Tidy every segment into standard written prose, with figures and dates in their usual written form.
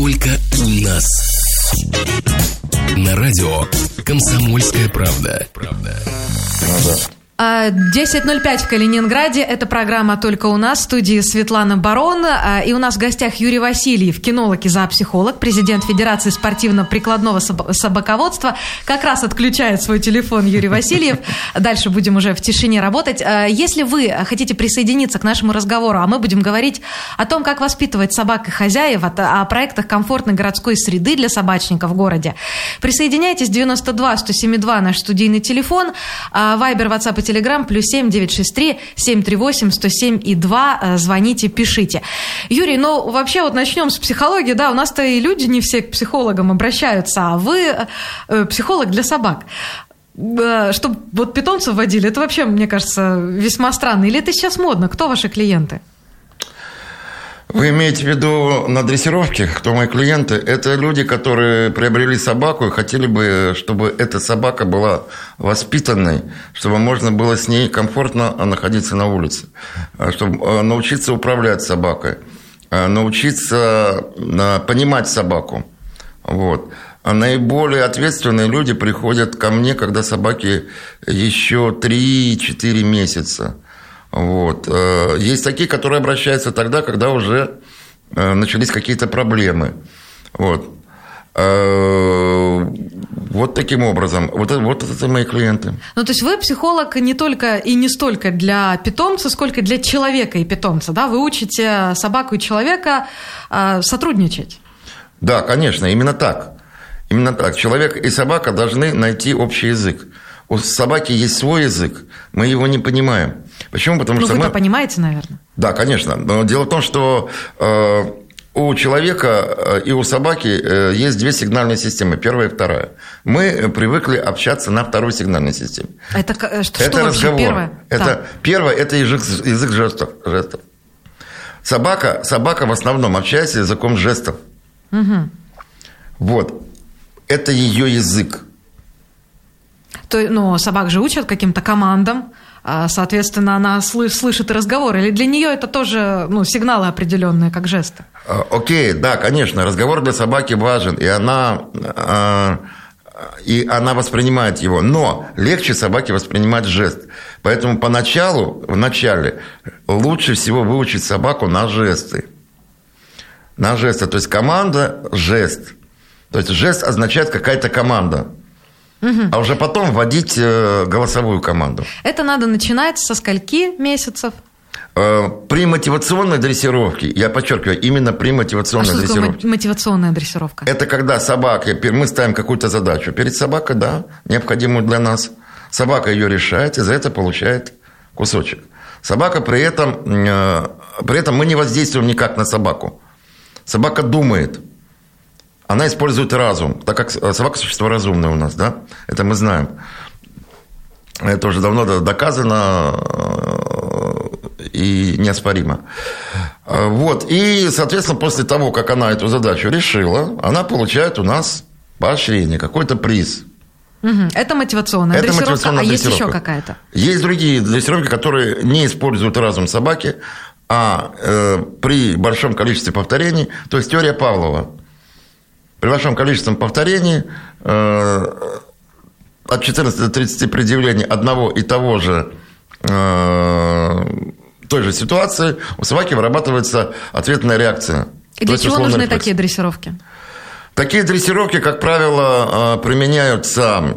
только у нас. На радио «Комсомольская правда». 10:05 в Калининграде. Это программа «Только у нас». В студии Светлана Барон. И у нас в гостях Юрий Васильев, кинолог и зоопсихолог, президент Федерации спортивно-прикладного собаководства. Как раз отключает свой телефон Юрий Васильев. Дальше будем уже в тишине работать. Если вы хотите присоединиться к нашему разговору, а мы будем говорить о том, как воспитывать собак и хозяев, о проектах комфортной городской среды для собачников в городе, присоединяйтесь. 92-107-2 наш студийный телефон. Вайбер, WhatsApp и Телеграм, +7 963 738 107,2. Звоните, пишите. Юрий, ну вообще вот начнем с психологии. Да, у нас-то и люди не все к психологам обращаются, а вы психолог для собак. Чтобы вот питомцев водили, это вообще, мне кажется, весьма странно. Или это сейчас модно? Кто ваши клиенты? Вы имеете в виду на дрессировке, кто мои клиенты? Это люди, которые приобрели собаку и хотели бы, чтобы эта собака была воспитанной, чтобы можно было с ней комфортно находиться на улице, чтобы научиться управлять собакой, научиться понимать собаку. Вот. А наиболее ответственные люди приходят ко мне, когда собаке еще 3-4 месяца. Вот. Есть такие, которые обращаются тогда, когда уже начались какие-то проблемы. Вот. Вот таким образом. Вот это мои клиенты. Ну, то есть вы психолог не только и не столько для питомца, сколько для человека и питомца, да? Вы учите собаку и человека сотрудничать. Да, конечно, именно так. Именно так. Человек и собака должны найти общий язык. У собаки есть свой язык, мы его не понимаем. Почему? Потому что вы-то понимаете, наверное. Да, конечно. Но дело в том, что у человека и у собаки есть две сигнальные системы, первая и вторая. Мы привыкли общаться на второй сигнальной системе. Это что это вообще разговор. Первое? Первое – это язык жестов. Собака в основном общается языком жестов. Угу. Вот. Это ее язык. Но собак же учат каким-то командам, соответственно, она слышит и разговор. Или для нее это тоже сигналы определенные, как жесты? Окей, да, конечно, разговор для собаки важен, и она воспринимает его. Но легче собаке воспринимать жест. Поэтому в начале лучше всего выучить собаку на жесты. На жесты, то есть команда – жест. То есть жест означает какая-то команда. А уже потом вводить голосовую команду. Это надо начинать со скольки месяцев? При мотивационной дрессировке, я подчеркиваю, именно при мотивационной дрессировке. Что такое мотивационная дрессировка? Это когда мы ставим какую-то задачу перед собакой, да, необходимую для нас. Собака ее решает и за это получает кусочек. Собака при этом мы не воздействуем никак на собаку. Собака думает. Она использует разум, так как собака – существо разумное у нас, да? Это мы знаем. Это уже давно доказано и неоспоримо. Вот. И, соответственно, после того, как она эту задачу решила, она получает у нас поощрение, какой-то приз. Это мотивационная дрессировка, а есть еще какая-то? Есть другие дрессировки, которые не используют разум собаки, а при большом количестве повторений, то есть теория Павлова. При большом количестве повторений от 14 до 30 предъявлений одного и того же той же ситуации у собаки вырабатывается ответная реакция. И для чего нужны такие дрессировки? Такие дрессировки, как правило, применяются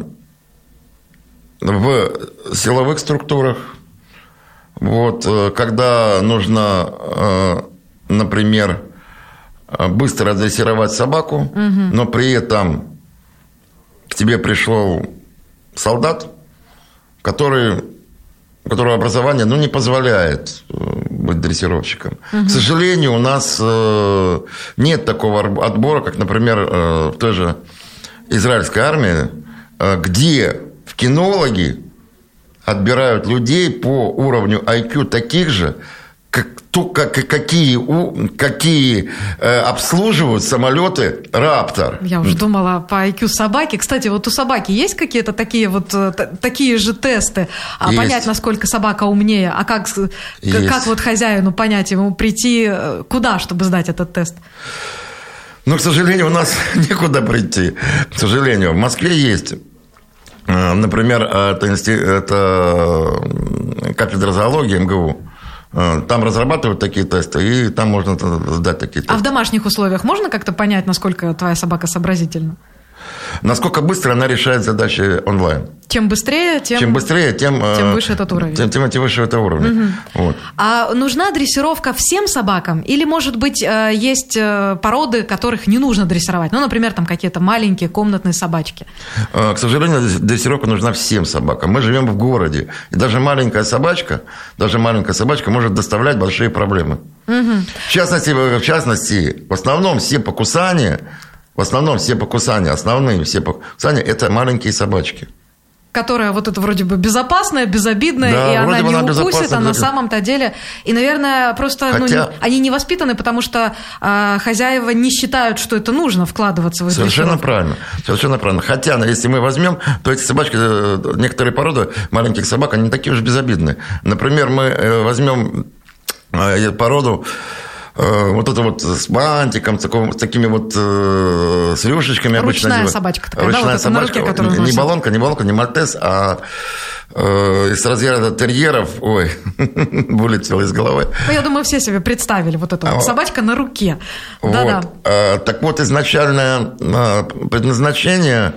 в силовых структурах. Вот, когда нужно, например, быстро дрессировать собаку, но при этом к тебе пришел солдат, которого образование не позволяет быть дрессировщиком. К сожалению, у нас нет такого отбора, как, например, в той же израильской армии, где в кинологи отбирают людей по уровню IQ таких же, какие обслуживают самолеты «Раптор». Я уже думала по IQ собаки. Кстати, вот у собаки есть какие-то такие же тесты? Понять, насколько собака умнее? А как вот хозяину понять, ему прийти куда, чтобы сдать этот тест? Но, к сожалению, у нас некуда прийти. К сожалению, в Москве есть, например, это кафедра зоологии МГУ. Там разрабатывают такие тесты, и там можно сдать такие тесты. А в домашних условиях можно как-то понять, насколько твоя собака сообразительна? Насколько быстро она решает задачи онлайн. Чем быстрее, тем выше этот уровень. Тем выше это уровень. Угу. Вот. А нужна дрессировка всем собакам? Или, может быть, есть породы, которых не нужно дрессировать? Ну, например, там какие-то маленькие комнатные собачки. К сожалению, дрессировка нужна всем собакам. Мы живем в городе. И даже маленькая собачка может доставлять большие проблемы. Угу. В частности, в основном все покусания, это маленькие собачки. Которая вот это вроде бы безопасная, безобидная, да, и она не укусит, а на самом-то деле... И, наверное, просто они не воспитаны, потому что хозяева не считают, что это нужно вкладываться в это. Совершенно правильно. Хотя, если мы возьмем, то эти собачки, некоторые породы маленьких собак, они не такие уж безобидные. Например, мы возьмем породу, вот это вот с бантиком, с такими вот с рюшечками обычно. Ручная собачка такая, ручная да? Вот собачка, на руке, которую не баллонка, не мальтез, а из разряда терьеров, вылетело из головы. Ну, я думаю, все себе представили вот эту вот собачка на руке. Вот. Да-да. Так вот, изначальное предназначение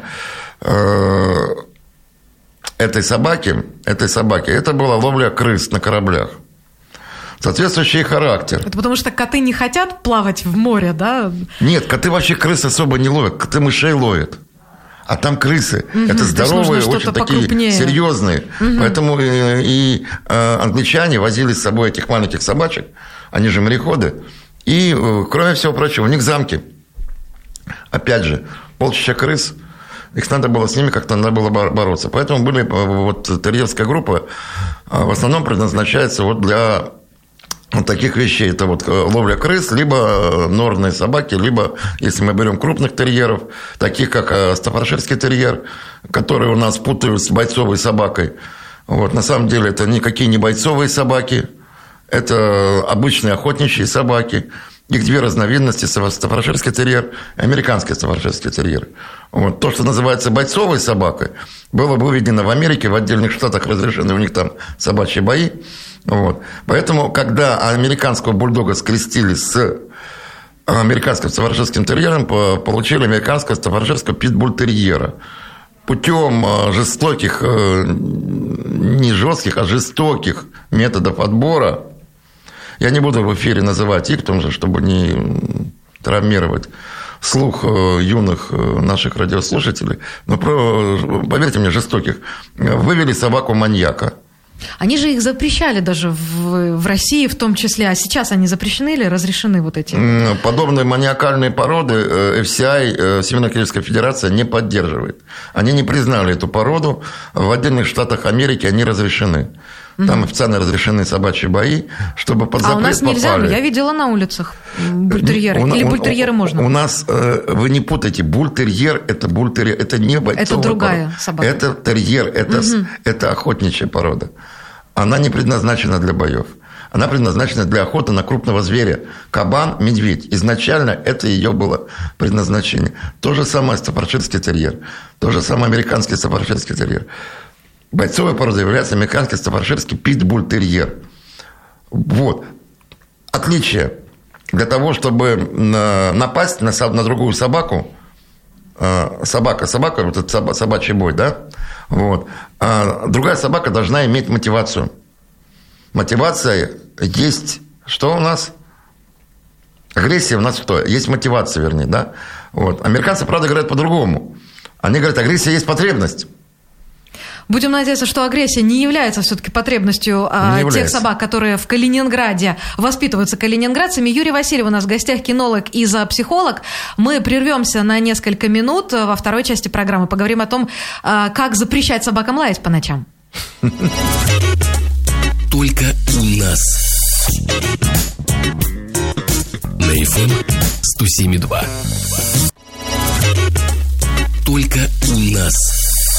этой собаки, это была ловля крыс на кораблях. Соответствующий характер. Это потому что коты не хотят плавать в море, да? Нет, коты вообще крыс особо не ловят. Коты мышей ловят. А там крысы. Это здоровые, очень такие серьезные. Поэтому и англичане возили с собой этих маленьких собачек. Они же мореходы. И, кроме всего прочего, у них замки. Опять же, полчища крыс. Их надо было, с ними как-то надо было бороться. Поэтому были вот терьерская группа в основном предназначается вот для вот таких вещей. Это вот ловля крыс, либо норные собаки, либо, если мы берем крупных терьеров, таких как стаффордширский терьер, которые у нас путают с бойцовой собакой. Вот, на самом деле это никакие не бойцовые собаки, это обычные охотничьи собаки. Их две разновидности: стаффордширский терьер и американский стаффордширский терьер. Вот. То, что называется бойцовой собакой, было выведено в Америке, в отдельных штатах разрешены у них там собачьи бои. Вот. Поэтому, когда американского бульдога скрестили с американским стаффордширским терьером, получили американского стаффордширского питбуль-терьера. Путем жестоких, не жестких, а жестоких методов отбора. Я не буду в эфире называть их, потому что, чтобы не травмировать слух юных наших радиослушателей, но, поверьте мне, жестоких, вывели собаку-маньяка. Они же их запрещали даже в России в том числе. А сейчас они запрещены или разрешены вот эти? Подобные маниакальные породы FCI, Всемирная Кennельская Федерация, не поддерживает. Они не признали эту породу. В отдельных штатах Америки они разрешены. Там официально разрешены собачьи бои, чтобы под запрет попали. А у нас нельзя? Я видела на улицах бультерьеры. Или бультерьеры можно? У нас, вы не путайте, бультерьер – это бультерьер, это не бойцовая порода. Это другая собака. Это терьер, это охотничья порода. Она не предназначена для боев. Она предназначена для охоты на крупного зверя. Кабан, медведь. Изначально это ее было предназначение. То же самое стаффордширский терьер. То же самое американский стаффордширский терьер. Бойцовой породой является американский стаффордширский питбуль-терьер. Вот. Отличие. Для того, чтобы напасть на другую собаку, собака, вот это собачий бой, да? Вот. Другая собака должна иметь мотивацию. Мотивация есть... Что у нас? Агрессия у нас что? Есть мотивация, вернее, да? Вот. Американцы, правда, говорят по-другому. Они говорят, агрессия есть потребность. Будем надеяться, что агрессия не является все-таки потребностью тех собак, которые в Калининграде воспитываются калининградцами. Юрий Васильев у нас в гостях, кинолог и зоопсихолог. Мы прервемся на несколько минут. Во второй части программы поговорим о том, как запрещать собакам лаять по ночам. Только у нас. На FM 107.2. Только у нас.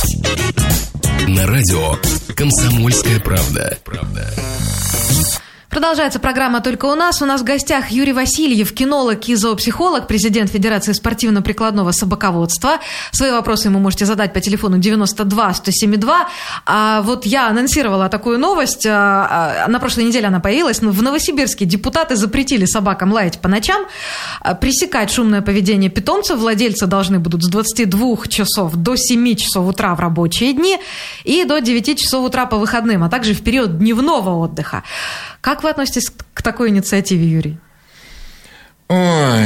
На радио «Комсомольская правда». Продолжается программа «Только у нас». У нас в гостях Юрий Васильев, кинолог и зоопсихолог, президент Федерации спортивно-прикладного собаководства. Свои вопросы ему можете задать по телефону 92-107-2. А вот я анонсировала такую новость. На прошлой неделе она появилась. В Новосибирске депутаты запретили собакам лаять по ночам. Пресекать шумное поведение питомцев владельцы должны будут с 22 часов до 7 часов утра в рабочие дни и до 9 часов утра по выходным, а также в период дневного отдыха. Как вы относитесь к такой инициативе, Юрий? Ой.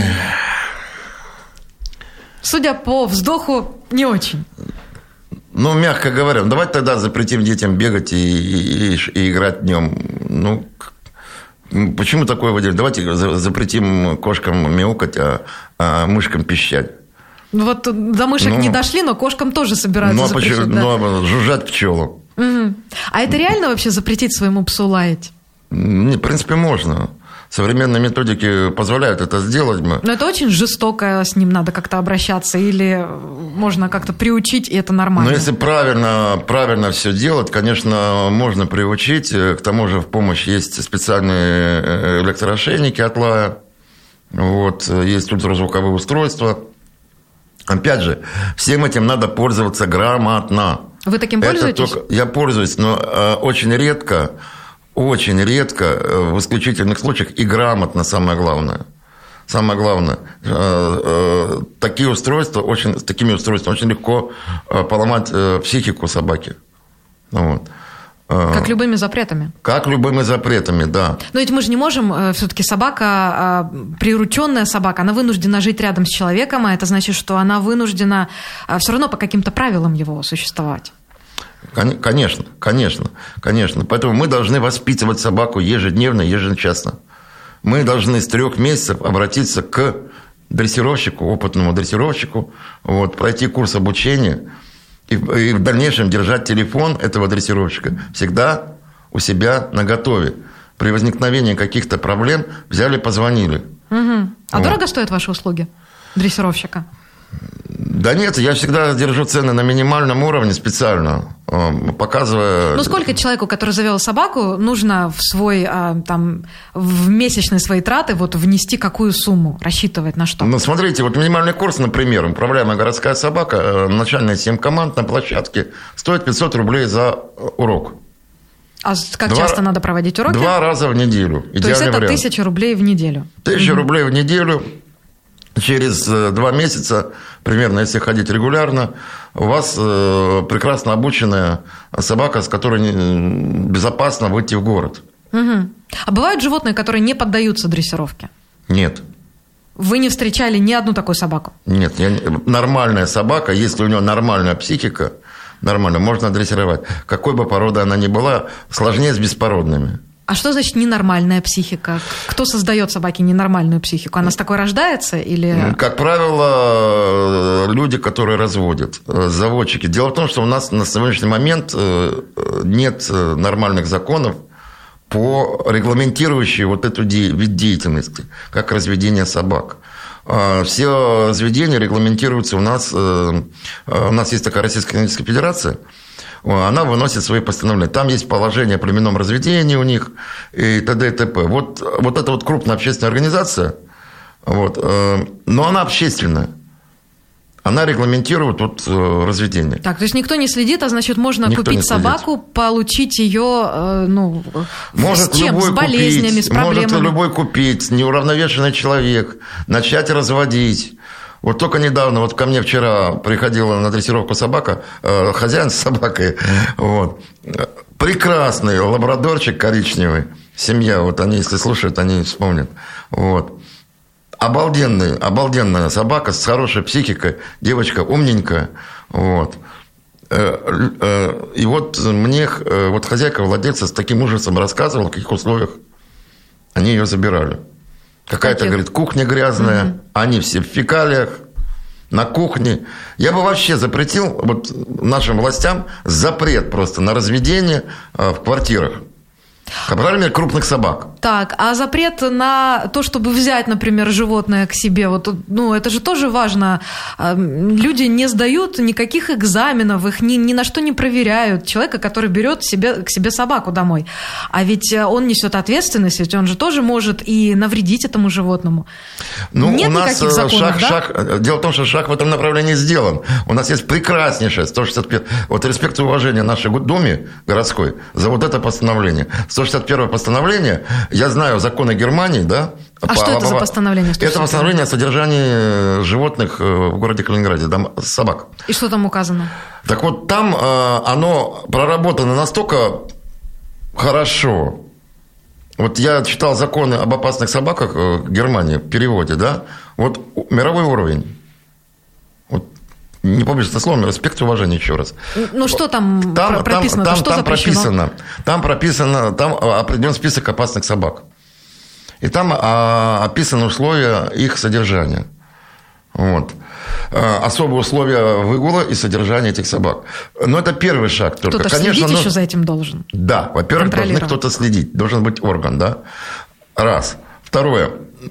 Судя по вздоху, не очень. Ну, мягко говоря, давайте тогда запретим детям бегать и играть днем. Ну, почему такое выделить? Давайте запретим кошкам мяукать, а мышкам пищать. Вот до мышек не дошли, но кошкам тоже собираются запретить. Ну, жужжать пчелу. Угу. А это реально вообще запретить своему псу лаять? В принципе, можно. Современные методики позволяют это сделать. Но это очень жестоко, с ним надо как-то обращаться, или можно как-то приучить, и это нормально? Но если правильно все делать, конечно, можно приучить. К тому же в помощь есть специальные электроошейники от лая. Вот, есть ультразвуковые устройства. Опять же, всем этим надо пользоваться грамотно. Вы таким пользуетесь? Я пользуюсь, но очень редко, в исключительных случаях и грамотно, самое главное. Самое главное, с такими устройствами очень легко поломать психику собаки. Вот. Как любыми запретами. Как любыми запретами, да. Но ведь мы же не можем, все-таки собака, прирученная собака, она вынуждена жить рядом с человеком, а это значит, что она вынуждена все равно по каким-то правилам его существовать. Конечно. Поэтому мы должны воспитывать собаку ежедневно, ежечасно. Мы должны с 3 месяцев обратиться к дрессировщику, опытному дрессировщику, вот, пройти курс обучения и в дальнейшем держать телефон этого дрессировщика всегда у себя наготове. При возникновении каких-то проблем взяли, позвонили. Угу. А дорого стоят ваши услуги дрессировщика? Да нет, я всегда держу цены на минимальном уровне специально, показывая... Ну, сколько человеку, который завел собаку, нужно в месячные свои траты внести какую сумму, рассчитывать на что? Ну, смотрите, минимальный курс, например, управляемая городская собака, начальные 7 команд на площадке, стоит 500 рублей за урок. А как часто надо проводить уроки? 2 раза в неделю. То есть это 1000 рублей в неделю? 1000 рублей в неделю. Через 2 месяца, примерно, если ходить регулярно, у вас прекрасно обученная собака, с которой безопасно выйти в город. Угу. А бывают животные, которые не поддаются дрессировке? Нет. Вы не встречали ни одну такую собаку? Нет. Нормальная собака, если у нее нормальная психика, нормально, можно дрессировать. Какой бы породы она ни была, сложнее с беспородными. А что значит ненормальная психика? Кто создает собаке ненормальную психику? Она с такой рождается или... Как правило, люди, которые разводят, заводчики. Дело в том, что у нас на сегодняшний момент нет нормальных законов, регламентирующие эту вид деятельности, как разведение собак. Все разведения регламентируются у нас. У нас есть такая Российская Канадская Федерация. Она выносит свои постановления. Там есть положение о племенном разведении у них и т.д. и т.п. Вот эта крупная общественная организация, но она общественная. Она регламентирует разведение. Так, то есть никто не следит, а значит, можно купить собаку, получить ее, может с чем? С болезнями, с проблемами. Может любой купить, неуравновешенный человек, начать разводить. Только недавно, ко мне вчера приходила на дрессировку собака, хозяин с собакой, прекрасный лабрадорчик коричневый, семья, они, если слушают, они вспомнят, обалденная собака с хорошей психикой, девочка умненькая, и мне хозяйка, владельца с таким ужасом рассказывала, в каких условиях они ее забирали. Какая-то, говорит, кухня грязная, они все в фекалиях, на кухне. Я бы вообще запретил нашим властям запрет просто на разведение в квартирах. По крайней мере, крупных собак. Так, а запрет на то, чтобы взять, например, животное к себе, вот, ну, это же тоже важно. Люди не сдают никаких экзаменов, их ни на что не проверяют. Человека, который берет к себе собаку домой. А ведь он несет ответственность, ведь он же тоже может и навредить этому животному. Ну, нет у нас никаких законов, да? Дело в том, что шаг в этом направлении сделан. У нас есть прекраснейшее 165... Вот респект и уважение нашей Думе городской за вот это постановление. 161 постановление, я знаю законы Германии, да? Что это за постановление? Это постановление о содержании животных в городе Калининграде, собак. И что там указано? Так вот, там оно проработано настолько хорошо. Вот я читал законы об опасных собаках в Германии, в переводе, да? Вот мировой уровень. Вот, не побоюсь словом, респект и уважение еще раз. Ну, что там прописано? Что запрещено? Там определен список опасных собак. И там описаны условия их содержания. Вот. Особые условия выгула и содержания этих собак. Но это первый шаг только. Кто-то следить еще за этим должен. Да, во-первых, должен кто-то следить. Должен быть орган, да? Раз. Второе.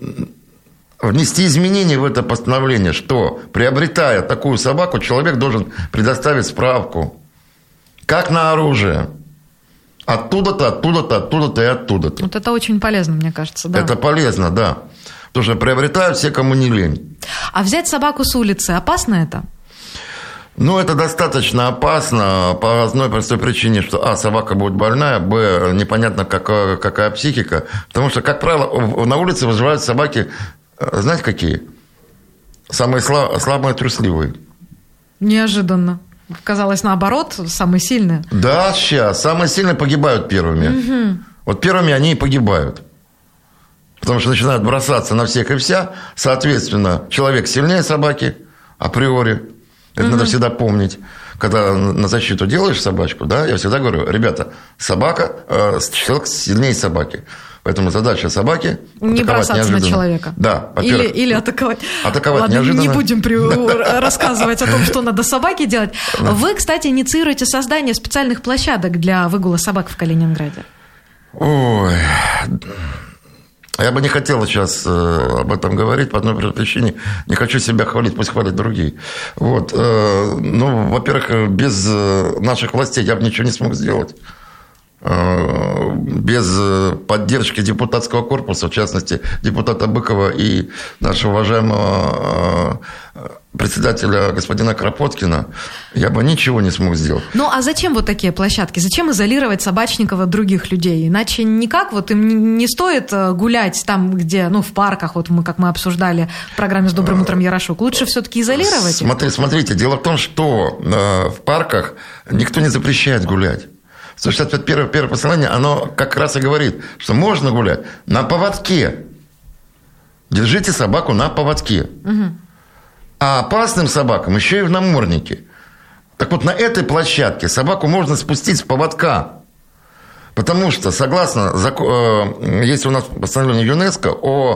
Внести изменения в это постановление, что, приобретая такую собаку, человек должен предоставить справку, как на оружие. Оттуда-то, оттуда-то, оттуда-то и оттуда-то. Вот это очень полезно, мне кажется, да. Это полезно, да. Потому что приобретают все, кому не лень. А взять собаку с улицы, опасно это? Ну, это достаточно опасно по одной простой причине, что, собака будет больная, непонятно, какая психика. Потому что, как правило, на улице выживают собаки, знаете, какие? Самые слабые, трусливые. Неожиданно. Казалось, наоборот, самые сильные. Да, сейчас. Самые сильные погибают первыми. Угу. Вот первыми они и погибают. Потому что начинают бросаться на всех и вся. Соответственно, человек сильнее собаки априори. Это надо всегда помнить. Когда на защиту делаешь собачку, да, я всегда говорю, ребята, человек сильнее собаки. Поэтому задача собаки – не бросаться неожиданно на человека. Да, или атаковать. Атаковать неожиданно. Не будем рассказывать о том, что надо собаке делать. Вы, кстати, инициируете создание специальных площадок для выгула собак в Калининграде. Ой, я бы не хотел сейчас об этом говорить по одной причине. Не хочу себя хвалить, пусть хвалят другие. Вот. Ну, во-первых, без наших властей я бы ничего не смог сделать. Без поддержки депутатского корпуса, в частности, депутата Быкова и нашего уважаемого председателя господина Кропоткина, я бы ничего не смог сделать. Ну, а зачем вот такие площадки? Зачем изолировать собачников от других людей? Иначе никак, вот им не стоит гулять там, где, ну, в парках, вот как мы обсуждали в программе «С добрым утром, Ярошук». Лучше все-таки изолировать их? Смотрите, дело в том, что в парках никто не запрещает гулять. 161 первое постановление, оно как раз и говорит, что можно гулять на поводке. Держите собаку на поводке. Угу. А опасным собакам еще и в наморднике. Так вот, на этой площадке собаку можно спустить с поводка. Потому что, согласно, есть у нас постановление ЮНЕСКО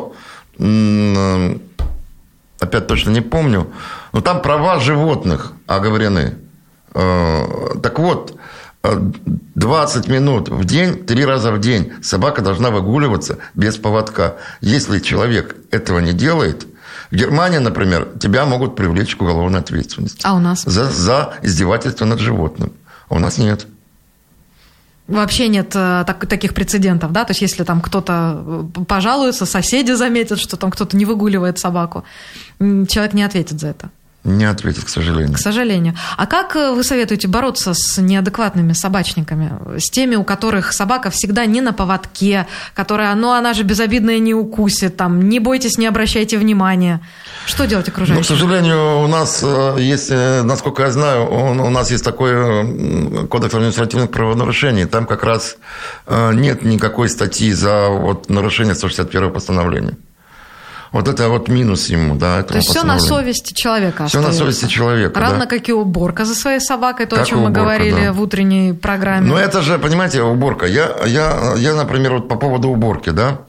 опять точно не помню, но там права животных оговорены. Так вот, 20 минут в день, 3 раза в день собака должна выгуливаться без поводка. Если человек этого не делает, в Германии, например, тебя могут привлечь к уголовной ответственности. А у нас? За издевательство над животным. А у нас нет. Вообще нет таких прецедентов, да? То есть, если там кто-то пожалуется, соседи заметят, что там кто-то не выгуливает собаку, человек не ответит за это. Не ответит, к сожалению. К сожалению. А как вы советуете бороться с неадекватными собачниками? С теми, у которых собака всегда не на поводке, которая, она же безобидная, не укусит, там, не бойтесь, не обращайте внимания. Что делать окружающим? К сожалению, у нас есть, насколько я знаю, у нас есть такой кодекс административных правонарушений. Там как раз нет никакой статьи за нарушение 161 постановления. Вот это вот минус ему, да. То есть все на совести человека остается. Все на совести человека, равно как и уборка за своей собакой, то, как о чем мы говорили в утренней программе. Ну, это же, понимаете, уборка. Я, например, вот по поводу уборки, да,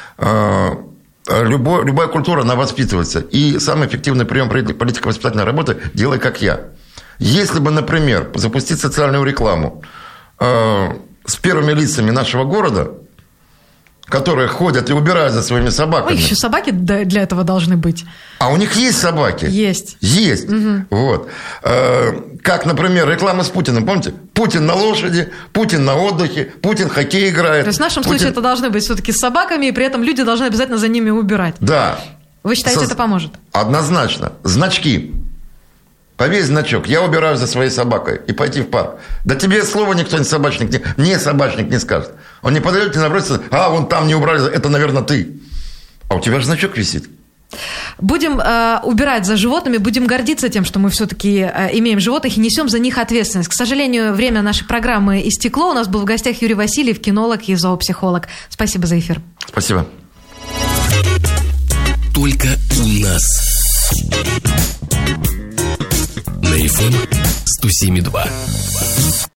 любая культура, она воспитывается. И самый эффективный прием политико-воспитательной работы – делай как я. Если бы, например, запустить социальную рекламу, с первыми лицами нашего города, которые ходят и убирают за своими собаками. Ой, еще собаки для этого должны быть. А у них есть собаки? Есть. Есть. Угу. Вот. Как, например, реклама с Путиным. Помните? Путин на лошади, Путин на отдыхе, Путин в хоккей играет. То есть в нашем случае это должны быть все-таки с собаками, и при этом люди должны обязательно за ними убирать. Да. Вы считаете, это поможет? Однозначно. Значки. Повесь значок. Я убираю за своей собакой. И пойти в парк. Да тебе слово никто не собачник не скажет. Он не подойдет, тебе набросится. Вон там не убрали, это, наверное, ты. А у тебя же значок висит. Будем убирать за животными, будем гордиться тем, что мы все-таки имеем животных и несем за них ответственность. К сожалению, время нашей программы истекло. У нас был в гостях Юрий Васильев, кинолог и зоопсихолог. Спасибо за эфир. Спасибо. Только у нас. На FM 107.2.